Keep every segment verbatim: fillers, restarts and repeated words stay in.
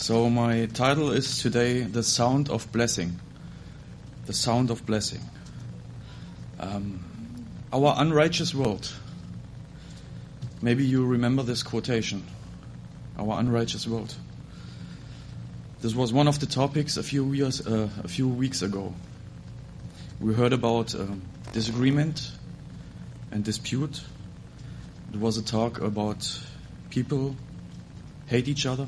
So my title is today The Sound of Blessing. The Sound of Blessing. Um, our unrighteous world. Maybe you remember this quotation. Our unrighteous world. This was one of the topics a few years, uh, a few weeks ago. We heard about um, disagreement and dispute. It was a talk about people hate each other.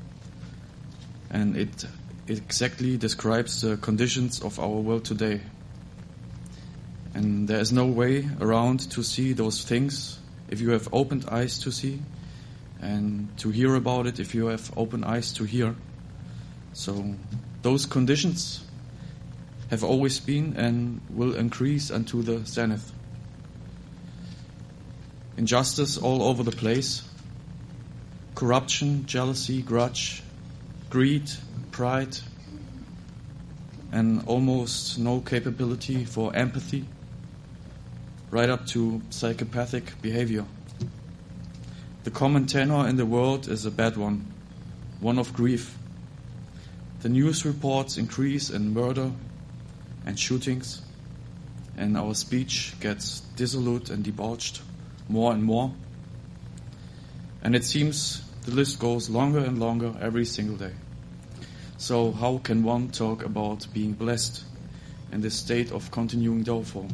And it, it exactly describes the conditions of our world today. And there is no way around to see those things if you have opened eyes to see, and to hear about it if you have open eyes to hear. So those conditions have always been and will increase unto the zenith. Injustice all over the place. Corruption, jealousy, grudge, greed, pride, and almost no capability for empathy, right up to psychopathic behavior. The common tenor in the world is a bad one, one of grief. The news reports increase in murder and shootings, and our speech gets dissolute and debauched more and more. And it seems the list goes longer and longer every single day. So how can one talk about being blessed in this state of continuing downfall?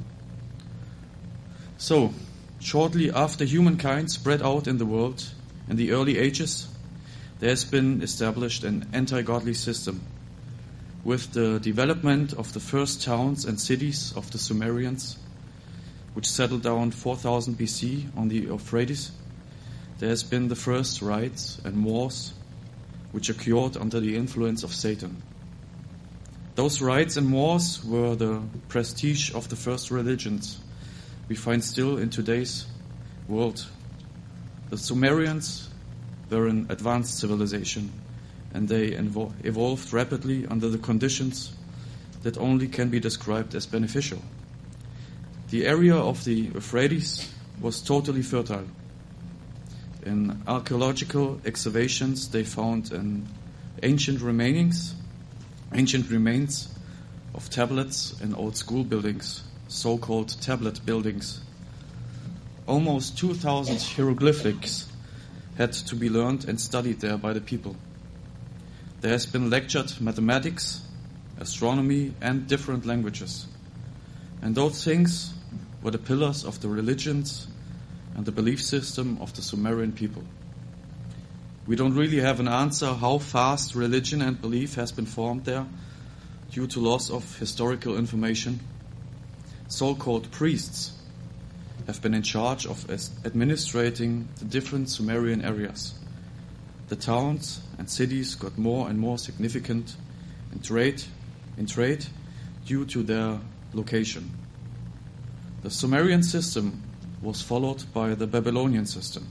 So, shortly after humankind spread out in the world in the early ages, there has been established an anti-godly system with the development of the first towns and cities of the Sumerians, which settled down four thousand B C on the Euphrates. There has been the first riots and wars which occurred under the influence of Satan. Those riots and wars were the prestige of the first religions we find still in today's world. The Sumerians were an advanced civilization, and they evo- evolved rapidly under the conditions that only can be described as beneficial. The area of the Euphrates was totally fertile. In archaeological excavations, they found an ancient remainings, ancient remains of tablets and old school buildings, so-called tablet buildings. Almost two thousand hieroglyphics had to be learned and studied there by the people. There has been lectured mathematics, astronomy, and different languages. And those things were the pillars of the religions and the belief system of the Sumerian people. We don't really have an answer how fast religion and belief has been formed there due to loss of historical information. So-called priests have been in charge of administrating the different Sumerian areas. The towns and cities got more and more significant in trade, in trade due to their location. The Sumerian system was followed by the Babylonian system.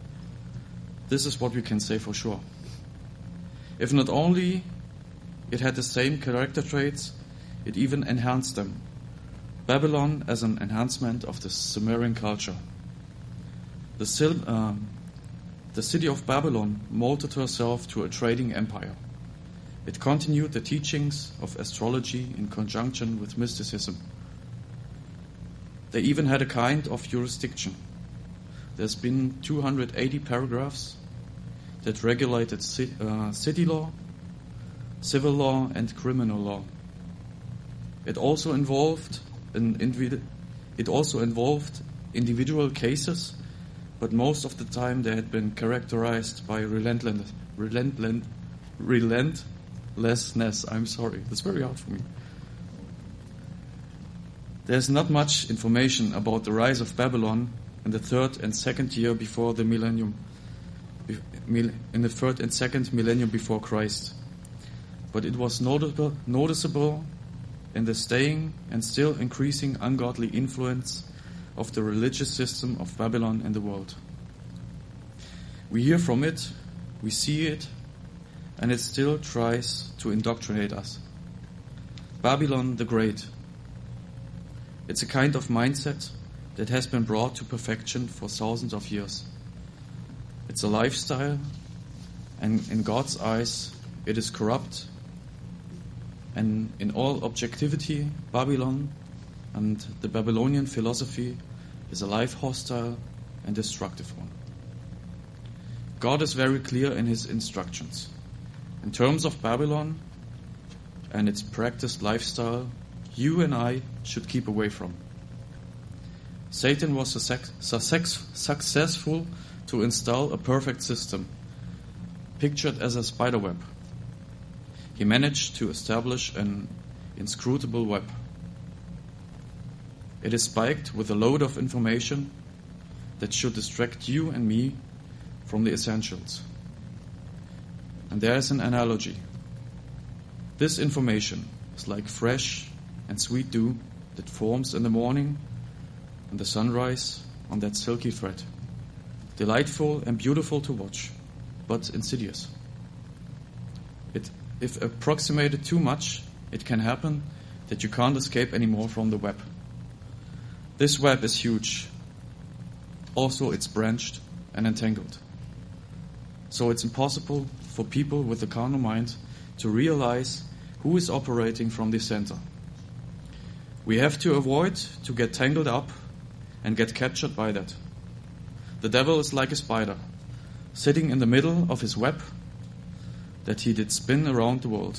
This is what we can say for sure. If not only it had the same character traits, it even enhanced them. Babylon as an enhancement of the Sumerian culture. The, sil- um, the city of Babylon molded herself to a trading empire. It continued the teachings of astrology in conjunction with mysticism. They even had a kind of jurisdiction. There's been two hundred eighty paragraphs that regulated ci- uh, city law, civil law, and criminal law. It also involved an individu- it also involved individual cases, but most of the time they had been characterized by relentless, relentless, relentlessness. I'm sorry, that's very hard for me. There's not much information about the rise of Babylon in the third and second year before the millennium, in the third and second millennium before Christ. But it was notable, noticeable in the staying and still increasing ungodly influence of the religious system of Babylon in the world. We hear from it, we see it, and it still tries to indoctrinate us. Babylon the Great. It's a kind of mindset that has been brought to perfection for thousands of years. It's a lifestyle, and in God's eyes, it is corrupt, and in all objectivity, Babylon and the Babylonian philosophy is a life hostile and destructive one. God is very clear in his instructions. In terms of Babylon and its practiced lifestyle, you and I should keep away from. Satan was success, successful to install a perfect system, pictured as a spider web. He managed to establish an inscrutable web. It is spiked with a load of information that should distract you and me from the essentials. And there is an analogy. This information is like fresh and sweet dew that forms in the morning and the sunrise on that silky thread. Delightful and beautiful to watch, but insidious. It, if approximated too much, it can happen that you can't escape anymore from the web. This web is huge. Also, it's branched and entangled. So it's impossible for people with a carnal mind to realize who is operating from the center. We have to avoid to get tangled up and get captured by that. The devil is like a spider, sitting in the middle of his web that he did spin around the world.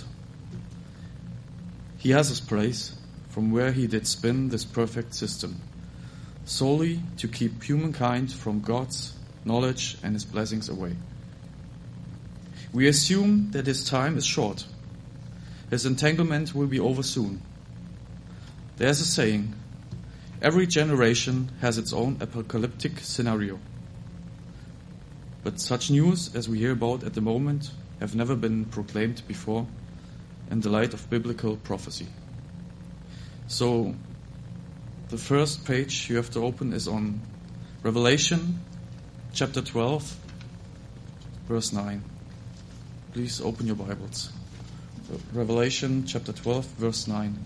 He has his place from where he did spin this perfect system, solely to keep humankind from God's knowledge and his blessings away. We assume that his time is short. His entanglement will be over soon. There's a saying, every generation has its own apocalyptic scenario. But such news as we hear about at the moment have never been proclaimed before in the light of biblical prophecy. So, the first page you have to open is on Revelation chapter twelve, verse nine. Please open your Bibles. Revelation chapter twelve, verse nine.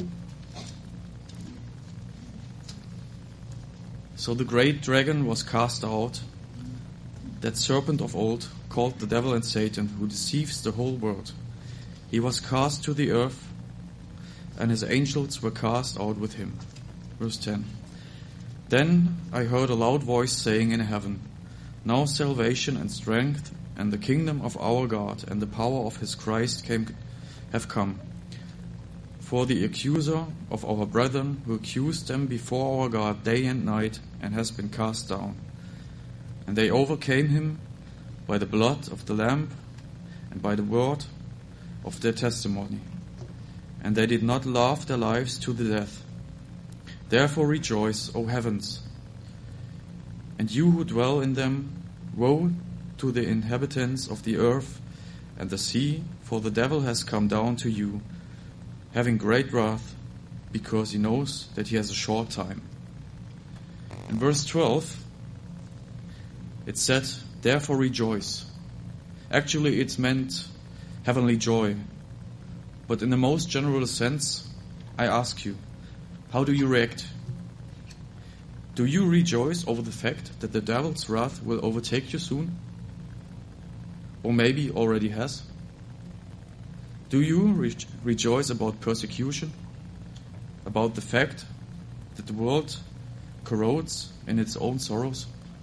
So the great dragon was cast out, that serpent of old, called the devil and Satan, who deceives the whole world. He was cast to the earth, and his angels were cast out with him. Verse ten. Then I heard a loud voice saying in heaven, now salvation and strength and the kingdom of our God and the power of his Christ came, have come. For the accuser of our brethren who accused them before our God day and night and has been cast down. And they overcame him by the blood of the Lamb and by the word of their testimony. And they did not love their lives to the death. Therefore rejoice, O heavens, and you who dwell in them. Woe to the inhabitants of the earth and the sea, for the devil has come down to you, having great wrath, because he knows that he has a short time. In verse twelve, it said, therefore rejoice. Actually, it's meant heavenly joy. But in the most general sense, I ask you, how do you react? Do you rejoice over the fact that the devil's wrath will overtake you soon? Or maybe already has? Do you re- rejoice about persecution? About the fact that the world corrodes in its own sorrows?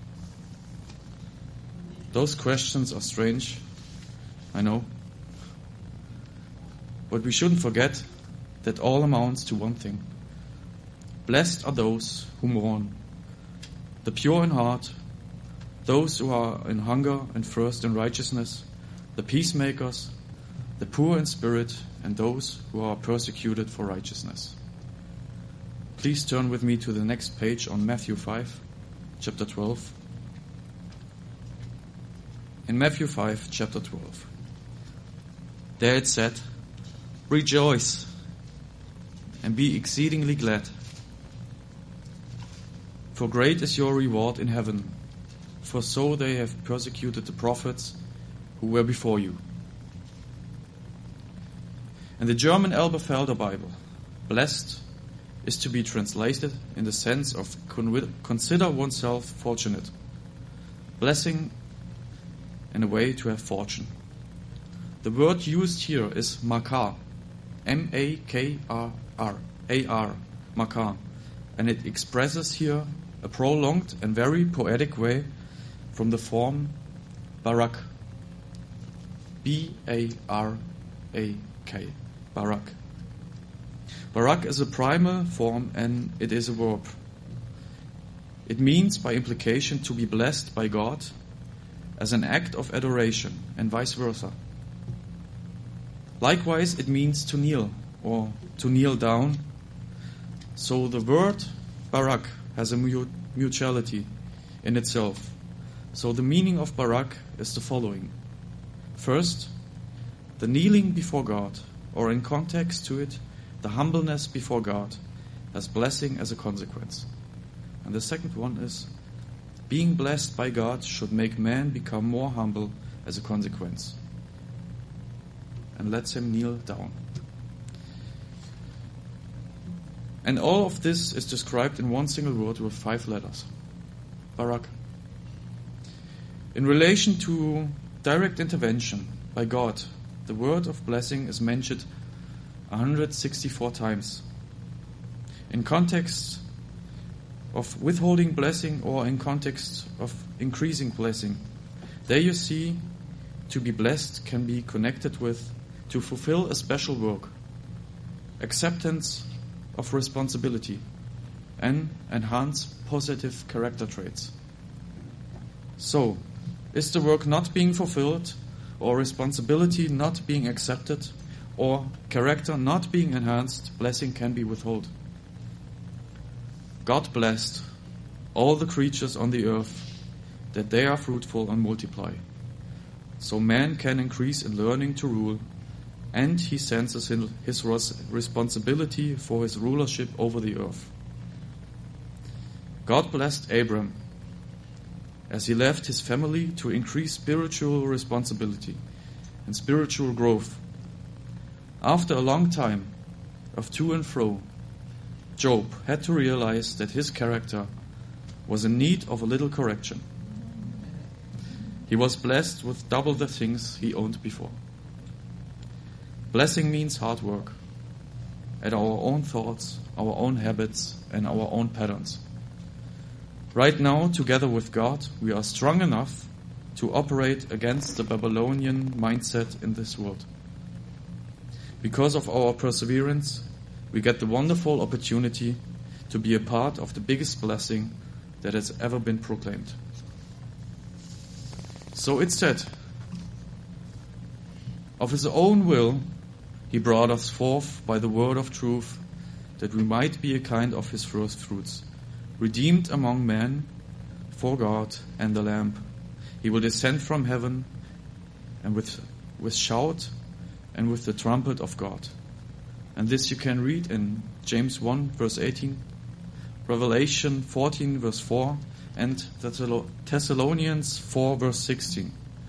Those questions are strange, I know. But we shouldn't forget that all amounts to one thing. Blessed are those who mourn, the pure in heart, those who are in hunger and thirst in righteousness, the peacemakers, the poor in spirit, and those who are persecuted for righteousness. Please turn with me to the next page on Matthew five, chapter twelve. In Matthew five, chapter twelve, there it said, rejoice and be exceedingly glad, for great is your reward in heaven, for so they have persecuted the prophets who were before you. In the German Elberfelder Bible, blessed is to be translated in the sense of consider oneself fortunate, blessing in a way to have fortune. The word used here is makar, M A K R R, A R, makar, and it expresses here a prolonged and very poetic way from the form barak, B A R A K, barak. Barak is a primal form and it is a verb. It means by implication to be blessed by God as an act of adoration and vice versa. Likewise, it means to kneel or to kneel down. So the word barak has a mutuality in itself. So the meaning of barak is the following. First, the kneeling before God, or in context to it, the humbleness before God, has blessing as a consequence. And the second one is, being blessed by God should make man become more humble as a consequence. And lets him kneel down. And all of this is described in one single word with five letters. Barak. In relation to direct intervention by God, the word of blessing is mentioned one hundred sixty-four times. In context of withholding blessing or in context of increasing blessing, there you see to be blessed can be connected with to fulfill a special work, acceptance of responsibility, and enhance positive character traits. So, is the work not being fulfilled, or responsibility not being accepted, or character not being enhanced, blessing can be withheld. God blessed all the creatures on the earth that they are fruitful and multiply. So man can increase in learning to rule, and he senses his responsibility for his rulership over the earth. God blessed Abram as he left his family to increase spiritual responsibility and spiritual growth. After a long time of to and fro, Job had to realize that his character was in need of a little correction. He was blessed with double the things he owned before. Blessing means hard work at our own thoughts, our own habits, and our own patterns. Right now, together with God, we are strong enough to operate against the Babylonian mindset in this world. Because of our perseverance, we get the wonderful opportunity to be a part of the biggest blessing that has ever been proclaimed. So it said, of his own will, he brought us forth by the word of truth, that we might be a kind of his first fruits, redeemed among men for God and the Lamb. He will descend from heaven and with, with shout and with the trumpet of God. And this you can read in James one verse eighteen, Revelation fourteen verse four, and Thessalonians four verse sixteen.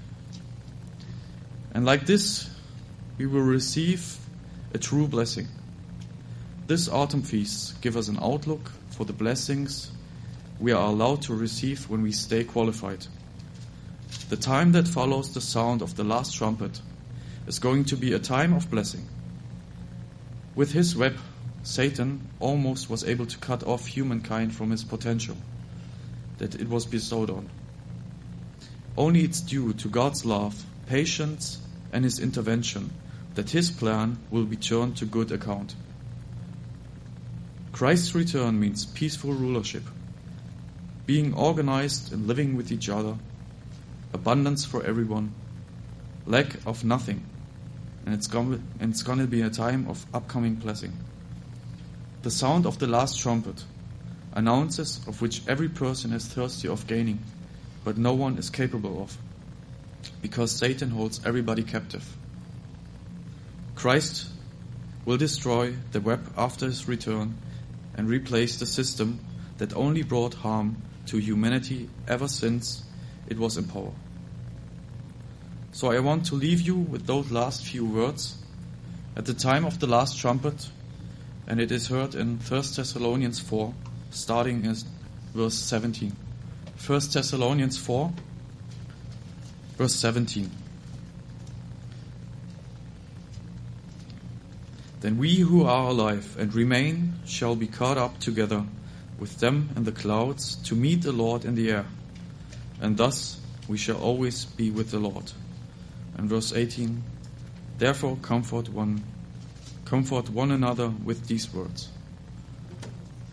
And like this, we will receive a true blessing. This autumn feast gives us an outlook for the blessings we are allowed to receive when we stay qualified. The time that follows the sound of the last trumpet is going to be a time of blessing. With his web, Satan almost was able to cut off humankind from his potential that it was bestowed on. Only it's due to God's love, patience, and his intervention that his plan will be turned to good account. Christ's return means peaceful rulership, being organized and living with each other, abundance for everyone, lack of nothing, and it's going and it's going to be a time of upcoming blessing. The sound of the last trumpet announces of which every person is thirsty of gaining, but no one is capable of, because Satan holds everybody captive. Christ will destroy the web after his return and replace the system that only brought harm to humanity ever since it was in power. So I want to leave you with those last few words. At the time of the last trumpet, and it is heard in First Thessalonians four, starting in verse seventeen. First Thessalonians four, verse seventeen. Then we who are alive and remain shall be caught up together with them in the clouds to meet the Lord in the air. And thus we shall always be with the Lord. And verse eighteen, therefore comfort one, comfort one another with these words.